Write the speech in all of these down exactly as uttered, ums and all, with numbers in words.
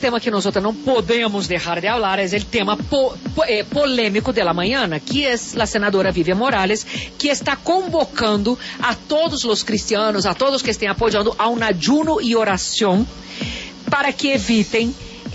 tema que nosotros no podemos dejar de hablar es el tema po, po, eh, polémico de la mañana, que es la senadora Vivian Morales, que está convocando a todos los cristianos, a todos que estén apoyando a un ayuno y oración para que eviten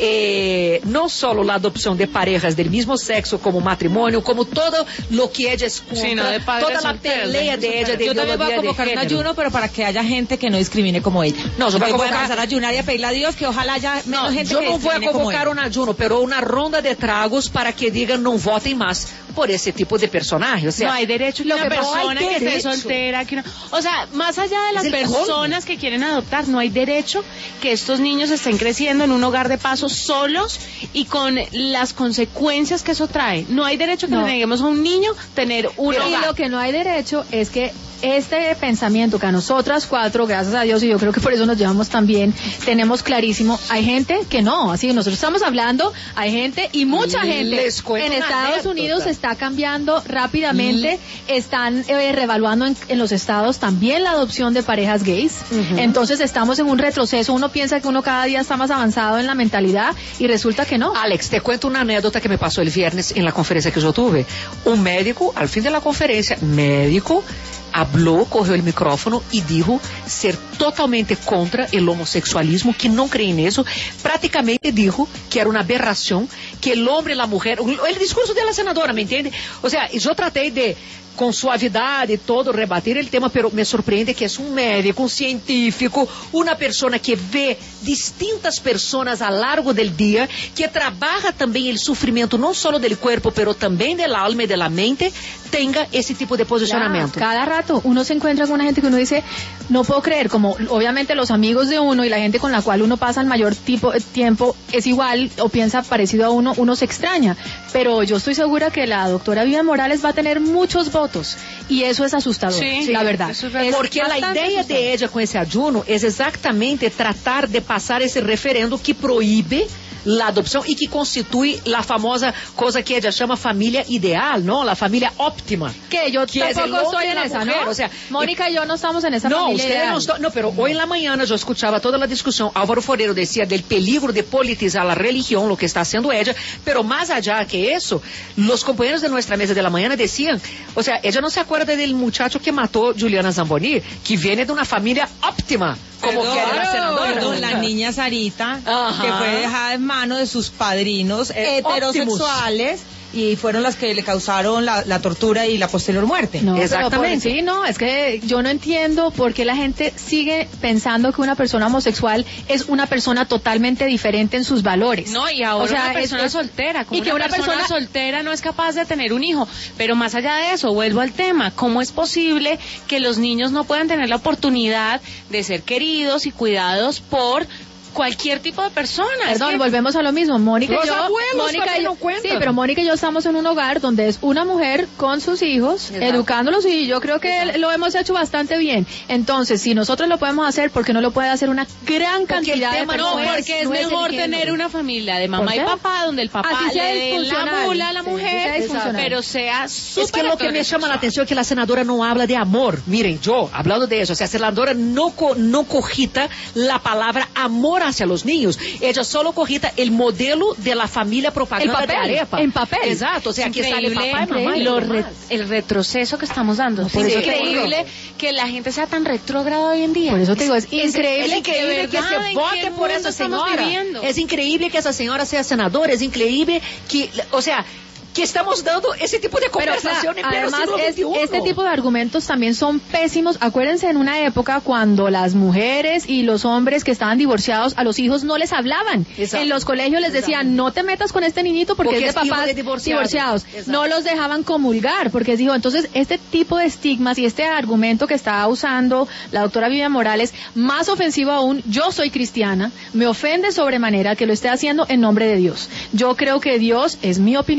Eh, no solo la adopción de parejas del mismo sexo como matrimonio, como todo lo que ella es contra, sí, no, toda la pelea de ella de yo también voy a convocar un ayuno, pero para que haya gente que no discrimine como ella. No, yo voy a convocar... empezar a ayunar y a pedirle a Dios que ojalá haya menos no, gente yo que no voy a convocar un ayuno, pero una ronda de tragos para que digan no voten más por ese tipo de personaje. O sea, no hay derecho que una persona que esté soltera, que no, o sea, más allá de las personas que quieren adoptar, no hay derecho que estos niños estén creciendo en un hogar de paso solos y con las consecuencias que eso trae. No hay derecho que no. le neguemos a un niño tener un hogar. Y lo que no hay derecho es que este pensamiento que a nosotras cuatro, gracias a Dios, y yo creo que por eso nos llevamos tan bien, tenemos clarísimo, hay gente que no, así nosotros estamos hablando, hay gente y mucha gente en Estados Unidos está cambiando rápidamente, mm. están eh, revaluando en, en los estados también la adopción de parejas gays, uh-huh. entonces estamos en un retroceso, uno piensa que uno cada día está más avanzado en la mentalidad y resulta que no. Alex, te cuento una anécdota que me pasó el viernes en la conferencia que yo tuve. Un médico, al fin de la conferencia, médico, habló, cogió el micrófono y dijo ser totalmente contra el homosexualismo, que no cree en eso. Prácticamente dijo que era una aberración, que el hombre y la mujer, el discurso de la senadora, ¿me entiende? O sea, yo traté de con suavidad y todo rebatir el tema, pero me sorprende que es un médico, un científico, una persona que ve distintas personas a lo largo del día, que trabaja también el sufrimiento no solo del cuerpo, pero también del alma y de la mente, tenga ese tipo de posicionamiento. Ya, cada rato uno se encuentra con una gente que uno dice, no puedo creer, como obviamente los amigos de uno y la gente con la cual uno pasa el mayor tipo, tiempo es igual o piensa parecido a uno, uno se extraña, pero yo estoy segura que la doctora Vivian Morales va a tener muchos votos y eso es asustador, sí, la verdad. Es porque la idea de ella con ese ayuno es exactamente tratar de pasar ese referendo que prohíbe la adopción y que constituye la famosa cosa que ella llama familia ideal, ¿no? La familia óptima. Que yo que tampoco estoy en esa, mujer, ¿no? O sea, Mónica y yo no estamos en esa no, familia ideal. No, ustedes no, no, pero hoy en la mañana yo escuchaba toda la discusión. Álvaro Forero decía del peligro de politizar la religión, lo que está haciendo ella, pero más allá que eso, los compañeros de nuestra mesa de la mañana decían, o sea, ella no se acuerda del muchacho que mató Juliana Zamboni, que viene de una familia óptima. Como perdón, que era la senadora. Perdón, la niña Sarita, ajá, que fue dejada en manos de sus padrinos eh, heterosexuales. Optimus. Y fueron las que le causaron la, la tortura y la posterior muerte. No, exactamente. Por, sí, no, es que yo no entiendo por qué la gente sigue pensando que una persona homosexual es una persona totalmente diferente en sus valores. No, y ahora o sea, una persona es, soltera, como y que una, una persona, persona soltera no es capaz de tener un hijo. Pero más allá de eso, vuelvo al tema, ¿cómo es posible que los niños no puedan tener la oportunidad de ser queridos y cuidados por cualquier tipo de persona? Perdón, que... volvemos a lo mismo. Mónica y yo, Mónica y yo, sí, pero Mónica y yo estamos en un hogar donde es una mujer con sus hijos, exacto, educándolos, y yo creo que exacto, lo hemos hecho bastante bien. Entonces, si nosotros lo podemos hacer, ¿por qué no lo puede hacer una gran porque cantidad de personas? No, porque es, no es mejor tener una familia de mamá y papá, donde el papá le dé la mula a la mujer, sí, pero sea súper. Es que lo que me llama la atención es que la senadora no habla de amor. Miren, yo, hablando de eso, o sea, la senadora no, co, no cogita la palabra amor hacia los niños, ella solo cogita el modelo de la familia propaganda el papel, de arepa. En papel. Exacto, o sea, aquí sale papá y mamá. Y lo re, el retroceso que estamos dando. No, es increíble que la gente sea tan retrógrada hoy en día. Por eso te digo, es, es increíble, es increíble que se vote por esa señora. Es increíble que esa señora sea senadora, es increíble que, o sea, que estamos dando ese tipo de conversación en pleno siglo veintiuno. Es, este tipo de argumentos también son pésimos. Acuérdense en una época cuando las mujeres y los hombres que estaban divorciados a los hijos no les hablaban. Exacto. En los colegios les decían, exacto, no te metas con este niñito porque, porque es de papás de divorciados. divorciados. No los dejaban comulgar porque dijo, entonces este tipo de estigmas y este argumento que está usando la doctora Vivian Morales, más ofensivo aún, yo soy cristiana, me ofende sobremanera que lo esté haciendo en nombre de Dios. Yo creo que Dios, es mi opinión personal,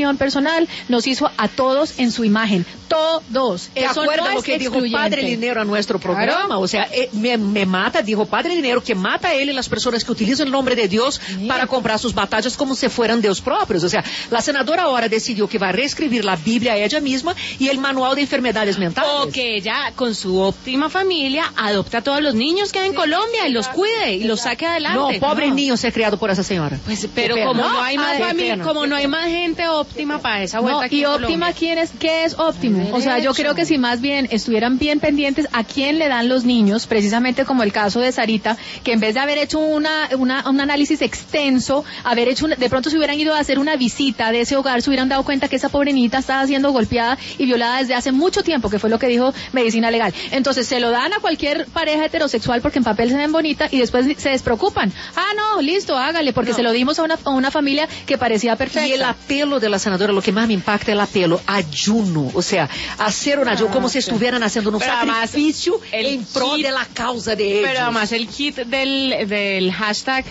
personal, nos hizo a todos en su imagen, todos. ¿Te Eso acuerdas no lo es que excluyente. dijo Padre Linero a nuestro programa? Claro. O sea, eh, me, me mata, dijo Padre Linero, que mata a él y las personas que utilizan el nombre de Dios sí. para comprar sus batallas como si fueran Dios propios. O sea, la senadora ahora decidió que va a reescribir la Biblia ella misma y el manual de enfermedades mentales. O que ella, con su óptima familia, adopta a todos los niños que hay en sí, Colombia y los cuide y los saque adelante. No, pobre no. niño ser criado por esa señora. Pues, pero como no, no hay más familia, como no hay más gente óptima para esa vuelta no, aquí y en óptima, ¿quién es? ¿Qué es óptimo? O sea, yo creo que si más bien estuvieran bien pendientes a quién le dan los niños, precisamente como el caso de Sarita, que en vez de haber hecho una, una un análisis extenso, haber hecho una, de pronto se hubieran ido a hacer una visita de ese hogar, se hubieran dado cuenta que esa pobre niñita estaba siendo golpeada y violada desde hace mucho tiempo, que fue lo que dijo Medicina Legal. Entonces se lo dan a cualquier pareja heterosexual porque en papel se ven bonita y después se despreocupan. Ah, no, listo, hágale, porque no. se lo dimos a una, a una familia que parecía perfecta. Y el apelo de la senadora, lo que más me impacta es el apelo, ayuno, o sea, hacer un ayuno, ah, como si estuvieran haciendo un pero sacrificio en pro de la causa de ellos. Pero además el kit del, del hashtag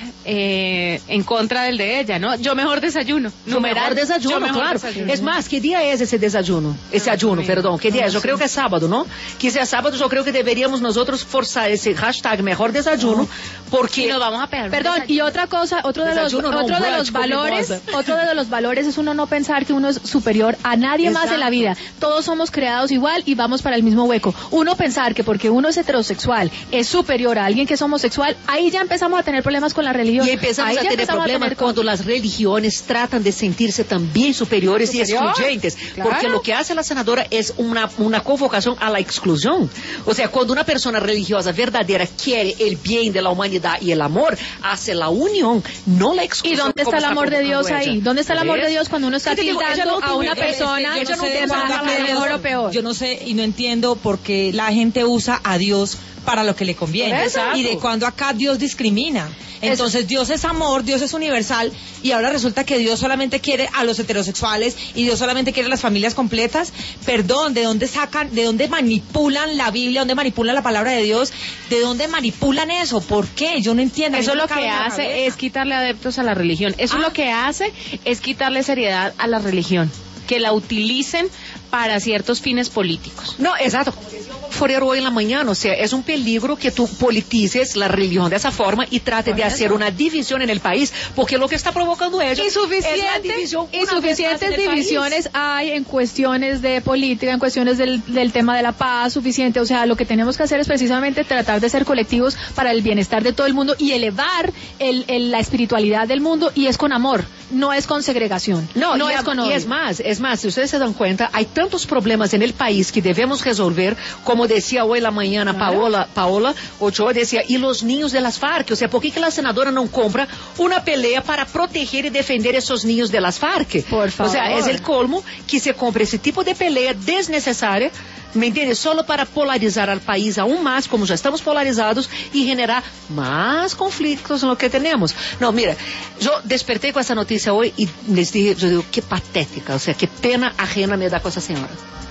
eh, en contra del de ella, ¿no? Yo mejor desayuno. Yo mejor desayuno, mejor claro. Desayuno. Es más, ¿qué día es ese desayuno? Ese ah, ayuno, perdón, ¿qué día no, es? Yo creo que es sábado, ¿no? Que sea sábado, yo creo que deberíamos nosotros forzar ese hashtag mejor desayuno, porque... Y nos vamos a pegar. Perdón, y otra cosa, otro de los, no, otro de los valores, otro de los valores es uno no pensar que uno es superior a nadie Exacto. más en la vida. Todos somos creados igual y vamos para el mismo hueco. Uno pensar que porque uno es heterosexual es superior a alguien que es homosexual, ahí ya empezamos a tener problemas con la religión. Y empezamos ahí a tener empezamos problemas a tener cuando con... las religiones tratan de sentirse también superiores ¿Superior? y excluyentes. Claro. Porque lo que hace la senadora es una, una convocación a la exclusión. O sea, cuando una persona religiosa verdadera quiere el bien de la humanidad y el amor, hace la unión, no la exclusión. ¿Y dónde está el amor de Dios ahí? ¿Dónde está el amor de Dios cuando uno está tildando no a una persona que no se mejor o peor? Yo no sé y no entiendo por qué la gente usa a Dios para lo que le conviene. Exacto. Y de cuando acá Dios discrimina. Entonces Dios es amor, Dios es universal y ahora resulta que Dios solamente quiere a los heterosexuales y Dios solamente quiere a las familias completas. Perdón, ¿de dónde sacan, de dónde manipulan la Biblia, dónde manipulan la palabra de Dios? ¿De dónde manipulan eso? ¿Por qué? Yo no entiendo. Eso lo que hace es quitarle adeptos a la religión. Eso ah. lo que hace es quitarle seriedad a la religión. Que la utilicen para ciertos fines políticos. No, exacto. Forero hoy en la mañana, o sea, es un peligro que tú politices la religión de esa forma y trate de hacer una división en el país, porque lo que está provocando ellos es la división. Y suficientes divisiones hay en cuestiones de política, en cuestiones del, del tema de la paz, suficiente. O sea, lo que tenemos que hacer es precisamente tratar de ser colectivos para el bienestar de todo el mundo y elevar el, el, la espiritualidad del mundo, y es con amor, no es con segregación. No, no y es con odio. Y es más, es más, si ustedes se dan cuenta, hay tantos problemas en el país que debemos resolver, como decía hoy la mañana claro. Paola, Paola Ochoa, decía, y los niños de las FARC, o sea, ¿por qué que la senadora no compra una pelea para proteger y defender esos niños de las FARC? Por favor. O sea, es el colmo que se compre ese tipo de pelea desnecesaria, ¿me entiendes? Solo para polarizar al país aún más, como ya estamos polarizados, y generar más conflictos en lo que tenemos. No, mira, yo desperté con esa noticia hoy y les dije, yo digo, qué patética, o sea, qué pena ajena me da con esa señora.